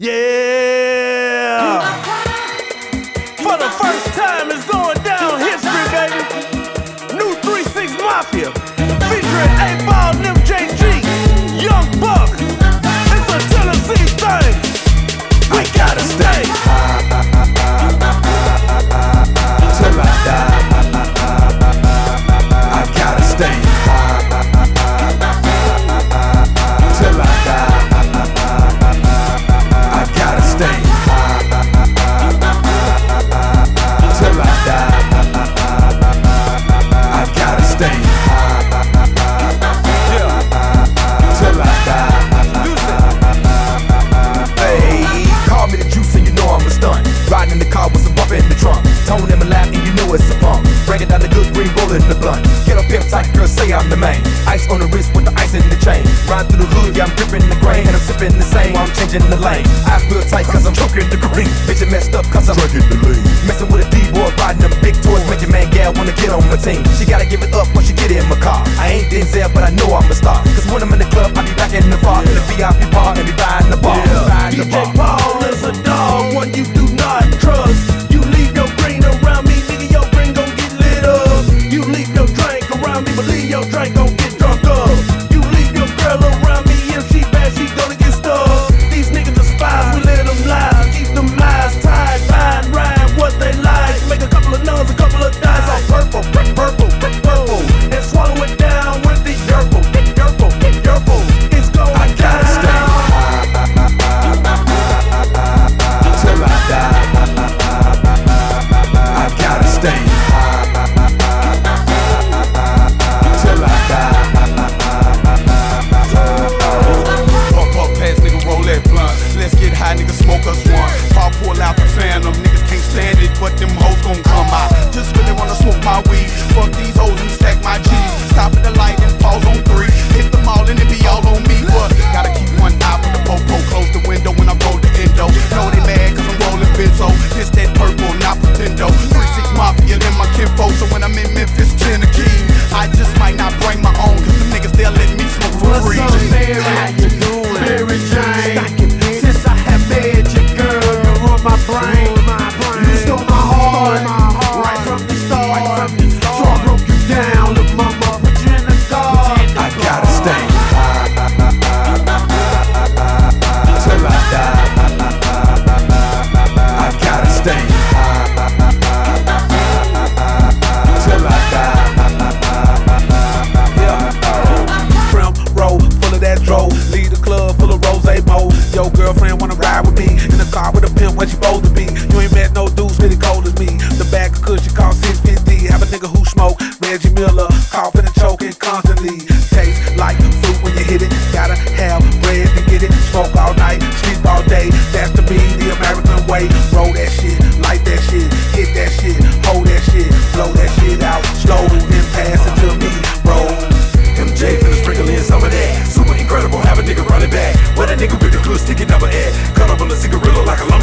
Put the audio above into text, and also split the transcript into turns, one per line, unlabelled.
Yeah! For the first time, it's going down history, baby. New 3-6 Mafia, featuring 8Ball and MJG, Young Buck. It's a Tennessee thing. We gotta stay till I die. I gotta stay till I die. I gotta stay till I die. I gotta stay till I die. Hey, call me the juice and you know I'm a stunt. Riding in the car with some bumper in the trunk. Tone in my lap and you know it's a pump. Breaking down the good green, rolling the blunt. Get up pimp tight, girl, say I'm the main. Ice on the wrist with the ice in the chain. Ride through the hood, yeah, I'm dripping the grain. And I'm sipping the same while I'm changing the lane. I feel tight cause I'm choking the green. Bitch, it messed up cause I'm drinking the lean. Messing with a D-boy, riding them big toys. Make your man gal wanna get on my team. She gotta give it up when she get in my car. I ain't Denzel, but I know I'm a star. Cause when I'm in the club, I be back in the bar. In the VIP bar and be buying the bar. DJ Paul is a dog, one you do not trust. You leave your green around me, nigga, your green gon' get lit up. You leave your drink around me, believe your drink gon' get drunk up. You leave your girl around me, if she bad, she gonna get stuck. These niggas are spies, we let them lie. Keep them eyes tied, fine, ride what they like. Make a couple of nuns, a couple of dimes on purple, purple, purple. And swallow it down with the yerple, yerple, yerple. It's going down. I gotta stay till I die. I gotta stay till I die.
Pump up pants, nigga, roll that blunt. Let's get high, nigga, smoke us one. Paul pull out the phantom, niggas can't stand it, but them hoes gon' come out. Just really wanna smoke my weed. Fuck these hoes and stack my G's. Stop at the light and pause on 3. Hit them all and it be all on me, but gotta keep one eye for the popo. Close the window when I roll the endo. Know they mad cause I'm rolling benzo. This that purple, not pretendo. 3-6 Mafia, then my kinfo. So when I'm in Memphis, Tennessee, I just might not bring my own. Cause the niggas, they'll let me smoke for free.
What's up, Mary? How you doing?
Mary Jane.
Since I have met you, girl, you run my brain. You stole my heart right from the start. So I broke you down, look, mama, put you in the dark.
I gotta stay
till I die. I gotta stay till I die. Yeah. Prim roll full of that dro. Leave the club full of rose mo. Yo, girlfriend wanna ride with me in the car with a pimp when she supposed to be. You ain't met no dudes really cold as me. The bag of cushion cost $6.50. Have a nigga who smoke Reggie Miller, coughing and choking constantly. Tastes like fruit when you hit it. Gotta have bread to get it. Smoke all night, sleep all day. That's to be the American way. Roll that shit, light that shit, hit that shit, hold that shit, blow that shit out slow, then pass it to me, bro. MJ finna sprinkle in some of that. Super incredible, have a nigga running back. What a nigga with the good sticky number at. Cut up on a cigarillo like a lumber.